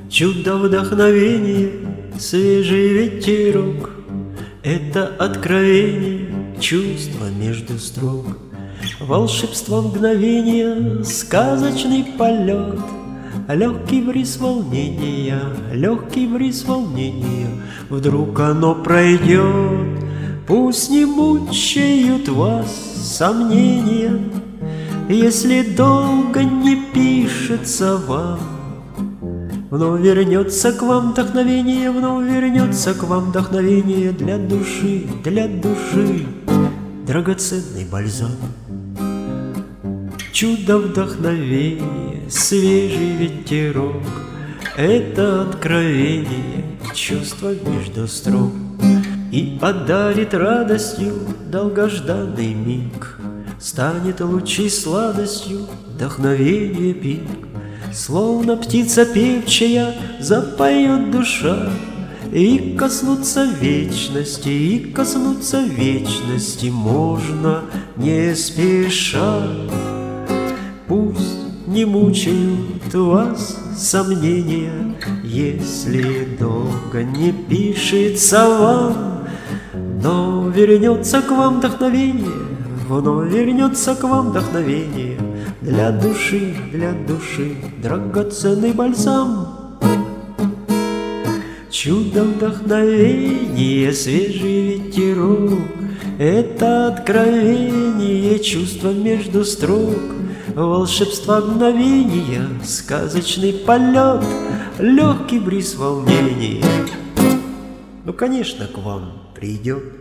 Чудо вдохновение, свежий ветерок, это откровение, чувство между строк, волшебство мгновения, сказочный полет, легкий бриз волнения, легкий бриз волнения. Вдруг оно пройдет, пусть не мучают вас сомнения, если долго не пишется вам. Вновь вернется к вам вдохновение, вновь вернется к вам вдохновение для души, драгоценный бальзам. Чудо вдохновение, свежий ветерок, это откровение, чувство между строк, и подарит радостью долгожданный миг, станет лучшей сладостью вдохновение пик. Словно птица певчая запоет душа, и коснуться вечности можно не спеша. Пусть не мучают вас сомнения, если долго не пишется вам, но вернется к вам вдохновение, вновь вернется к вам вдохновение для души, драгоценный бальзам. Чудо вдохновение, свежий ветерок, это откровение, чувство между строк, волшебство мгновения, сказочный полет, легкий бриз волнения. Ну, конечно, к вам придет.